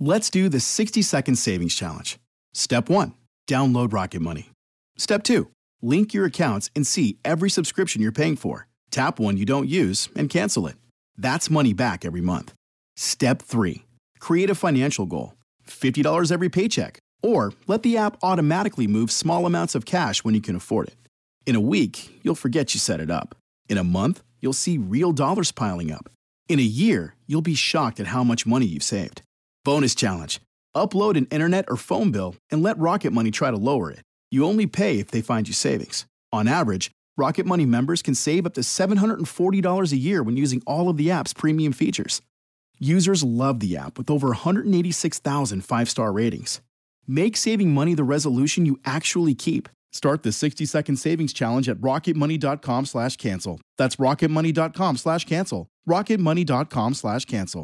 Let's do the 60-second savings challenge. Step 1, download Rocket Money. Step 2, link your accounts and see every subscription you're paying for. Tap one you don't use and cancel it. That's money back every month. Step 3, create a financial goal. $50 every paycheck. Or let the app automatically move small amounts of cash when you can afford it. In a week, you'll forget you set it up. In a month, you'll see real dollars piling up. In a year, you'll be shocked at how much money you've saved. Bonus challenge. Upload an internet or phone bill and let Rocket Money try to lower it. You only pay if they find you savings. On average, Rocket Money members can save up to $740 a year when using all of the app's premium features. Users love the app with over 186,000 five-star ratings. Make saving money the resolution you actually keep. Start the 60-second savings challenge at rocketmoney.com/cancel. That's rocketmoney.com/cancel. rocketmoney.com/cancel.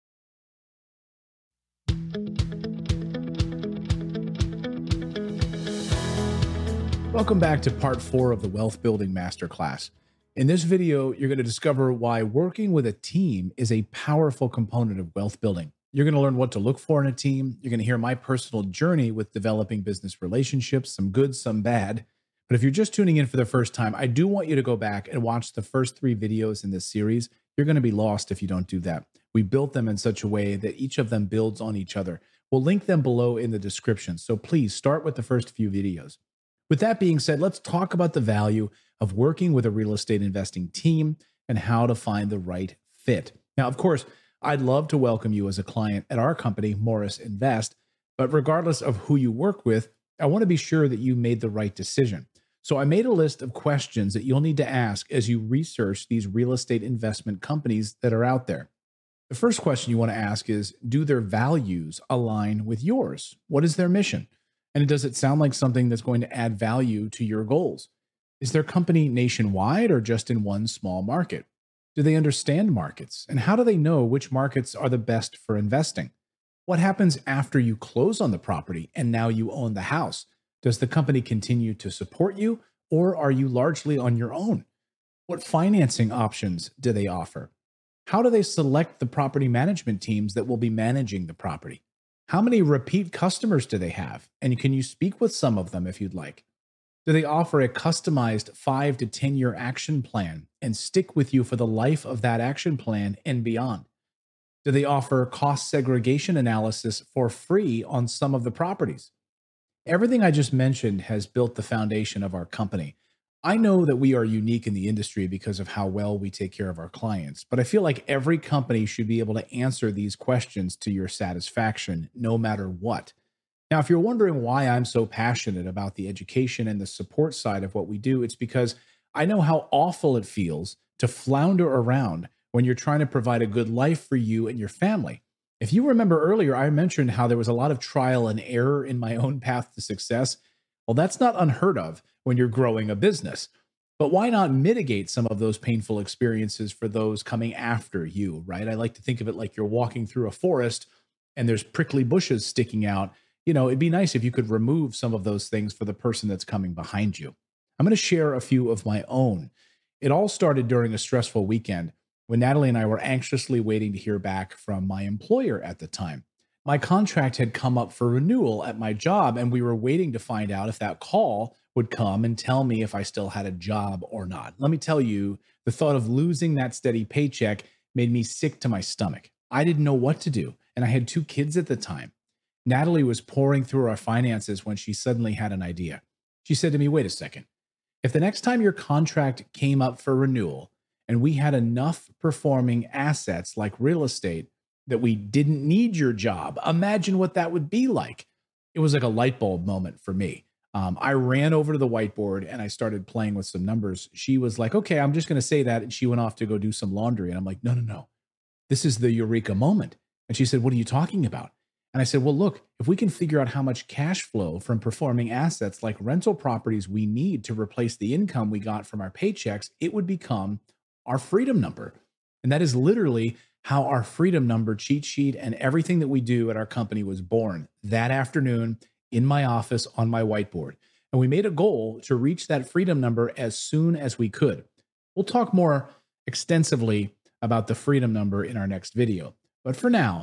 Welcome back to part 4 of the Wealth Building Masterclass. In this video, you're going to discover why working with a team is a powerful component of wealth building. You're going to learn what to look for in a team. You're going to hear my personal journey with developing business relationships, some good, some bad. But if you're just tuning in for the first time, I do want you to go back and watch the first 3 videos in this series. You're going to be lost if you don't do that. We built them in such a way that each of them builds on each other. We'll link them below in the description. So please start with the first few videos. With that being said, let's talk about the value of working with a real estate investing team and how to find the right fit. Now, of course, I'd love to welcome you as a client at our company, Morris Invest, but regardless of who you work with, I want to be sure that you made the right decision. So I made a list of questions that you'll need to ask as you research these real estate investment companies that are out there. The first question you want to ask is, do their values align with yours? What is their mission? And does it sound like something that's going to add value to your goals? Is their company nationwide or just in one small market? Do they understand markets? And how do they know which markets are the best for investing? What happens after you close on the property and now you own the house? Does the company continue to support you, or are you largely on your own? What financing options do they offer? How do they select the property management teams that will be managing the property? How many repeat customers do they have? And can you speak with some of them if you'd like? Do they offer a customized 5 to 10 year action plan and stick with you for the life of that action plan and beyond? Do they offer cost segregation analysis for free on some of the properties? Everything I just mentioned has built the foundation of our company. I know that we are unique in the industry because of how well we take care of our clients, but I feel like every company should be able to answer these questions to your satisfaction, no matter what. Now, if you're wondering why I'm so passionate about the education and the support side of what we do, it's because I know how awful it feels to flounder around when you're trying to provide a good life for you and your family. If you remember earlier, I mentioned how there was a lot of trial and error in my own path to success. Well, that's not unheard of when you're growing a business. But why not mitigate some of those painful experiences for those coming after you, right? I like to think of it like you're walking through a forest and there's prickly bushes sticking out. You know, it'd be nice if you could remove some of those things for the person that's coming behind you. I'm going to share a few of my own. It all started during a stressful weekend when Natalie and I were anxiously waiting to hear back from my employer at the time. My contract had come up for renewal at my job, and we were waiting to find out if that call would come and tell me if I still had a job or not. Let me tell you, the thought of losing that steady paycheck made me sick to my stomach. I didn't know what to do, and I had 2 kids at the time. Natalie was pouring through our finances when she suddenly had an idea. She said to me, wait a second. If the next time your contract came up for renewal and we had enough performing assets like real estate that we didn't need your job, imagine what that would be like. It was like a light bulb moment for me. I ran over to the whiteboard and I started playing with some numbers. She was like, okay, I'm just going to say that. And she went off to go do some laundry. And I'm like, no. This is the eureka moment. And she said, what are you talking about? And I said, well, look, if we can figure out how much cash flow from performing assets like rental properties we need to replace the income we got from our paychecks, it would become our freedom number. And that is literally how our freedom number cheat sheet and everything that we do at our company was born that afternoon in my office on my whiteboard. And we made a goal to reach that freedom number as soon as we could. We'll talk more extensively about the freedom number in our next video. But for now,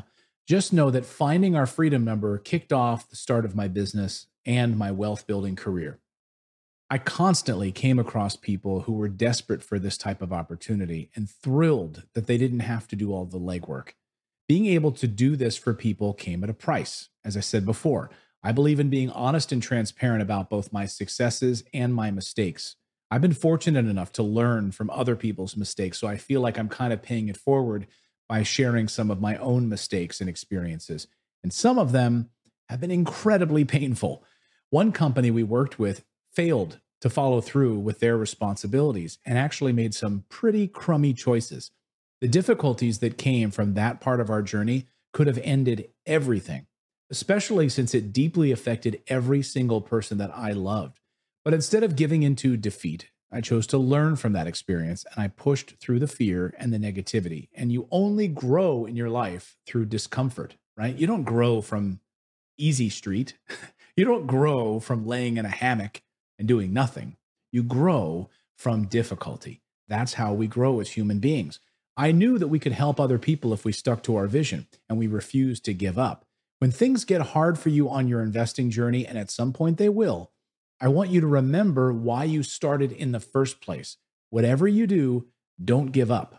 Just know that finding our freedom number kicked off the start of my business and my wealth building career. I constantly came across people who were desperate for this type of opportunity and thrilled that they didn't have to do all the legwork. Being able to do this for people came at a price. As I said before, I believe in being honest and transparent about both my successes and my mistakes. I've been fortunate enough to learn from other people's mistakes, so I feel like I'm kind of paying it forward by sharing some of my own mistakes and experiences. And some of them have been incredibly painful. One company we worked with failed to follow through with their responsibilities and actually made some pretty crummy choices. The difficulties that came from that part of our journey could have ended everything, especially since it deeply affected every single person that I loved. But instead of giving into defeat, I chose to learn from that experience and I pushed through the fear and the negativity. And you only grow in your life through discomfort, right? You don't grow from easy street. You don't grow from laying in a hammock and doing nothing. You grow from difficulty. That's how we grow as human beings. I knew that we could help other people if we stuck to our vision and we refused to give up. When things get hard for you on your investing journey, and at some point they will, I want you to remember why you started in the first place. Whatever you do, don't give up.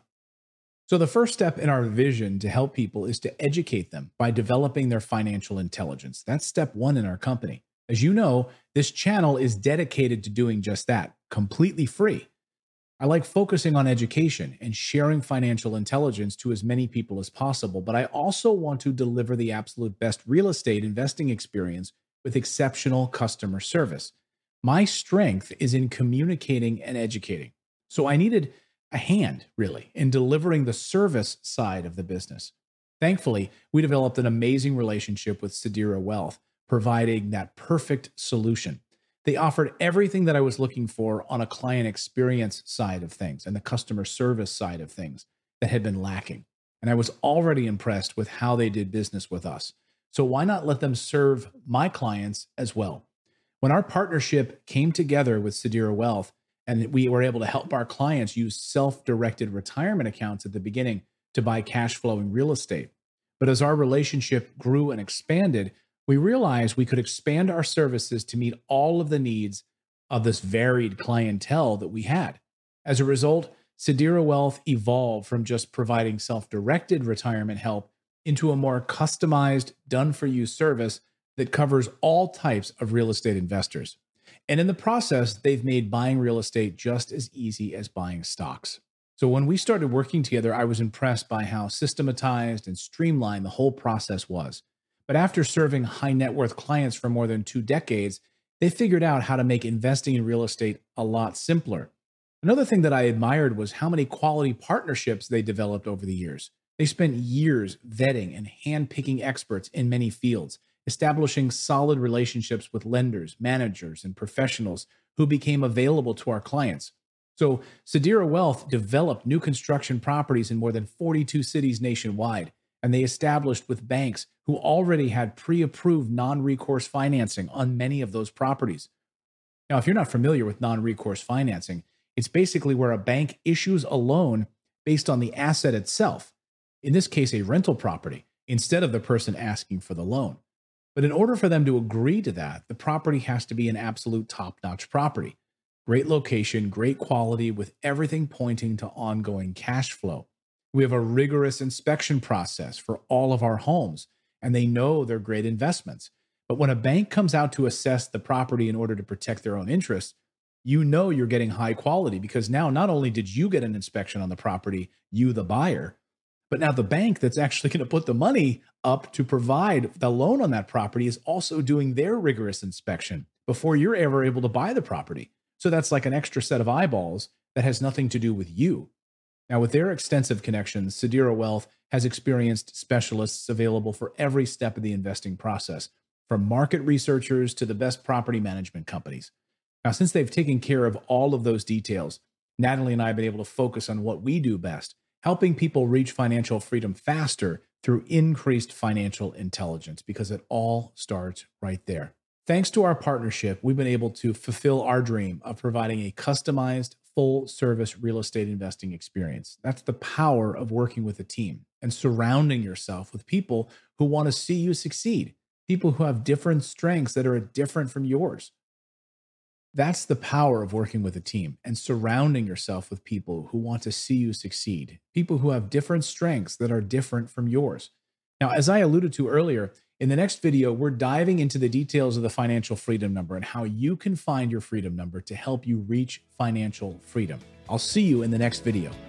So the first step in our vision to help people is to educate them by developing their financial intelligence. That's step one in our company. As you know, this channel is dedicated to doing just that, completely free. I like focusing on education and sharing financial intelligence to as many people as possible, but I also want to deliver the absolute best real estate investing experience with exceptional customer service. My strength is in communicating and educating. So I needed a hand, really, in delivering the service side of the business. Thankfully, we developed an amazing relationship with Sedera Wealth, providing that perfect solution. They offered everything that I was looking for on a client experience side of things and the customer service side of things that had been lacking. And I was already impressed with how they did business with us. So why not let them serve my clients as well? When our partnership came together with Sedera Wealth and we were able to help our clients use self-directed retirement accounts at the beginning to buy cash flowing real estate. But as our relationship grew and expanded, we realized we could expand our services to meet all of the needs of this varied clientele that we had. As a result, Sedera Wealth evolved from just providing self-directed retirement help into a more customized, done-for-you service that covers all types of real estate investors. And in the process, they've made buying real estate just as easy as buying stocks. So when we started working together, I was impressed by how systematized and streamlined the whole process was. But after serving high net worth clients for more than 2 decades, they figured out how to make investing in real estate a lot simpler. Another thing that I admired was how many quality partnerships they developed over the years. They spent years vetting and handpicking experts in many fields, establishing solid relationships with lenders, managers, and professionals who became available to our clients. So Sedera Wealth developed new construction properties in more than 42 cities nationwide, and they established with banks who already had pre-approved non-recourse financing on many of those properties. Now, if you're not familiar with non-recourse financing, it's basically where a bank issues a loan based on the asset itself, in this case, a rental property, instead of the person asking for the loan. But in order for them to agree to that, the property has to be an absolute top-notch property. Great location, great quality, with everything pointing to ongoing cash flow. We have a rigorous inspection process for all of our homes, and they know they're great investments. But when a bank comes out to assess the property in order to protect their own interests, you know you're getting high quality because now not only did you get an inspection on the property, you the buyer, but now the bank that's actually going to put the money up to provide the loan on that property is also doing their rigorous inspection before you're ever able to buy the property. So that's like an extra set of eyeballs that has nothing to do with you. Now, with their extensive connections, Sedera Wealth has experienced specialists available for every step of the investing process, from market researchers to the best property management companies. Now, since they've taken care of all of those details, Natalie and I have been able to focus on what we do best, helping people reach financial freedom faster through increased financial intelligence, because it all starts right there. Thanks to our partnership, we've been able to fulfill our dream of providing a customized, full-service real estate investing experience. That's the power of working with a team. and surrounding yourself with people who want to see you succeed, people who have different strengths that are different from yours. That's the power of working with a team and surrounding yourself with people who want to see you succeed, people who have different strengths that are different from yours. Now, as I alluded to earlier, in the next video, we're diving into the details of the financial freedom number and how you can find your freedom number to help you reach financial freedom. I'll see you in the next video.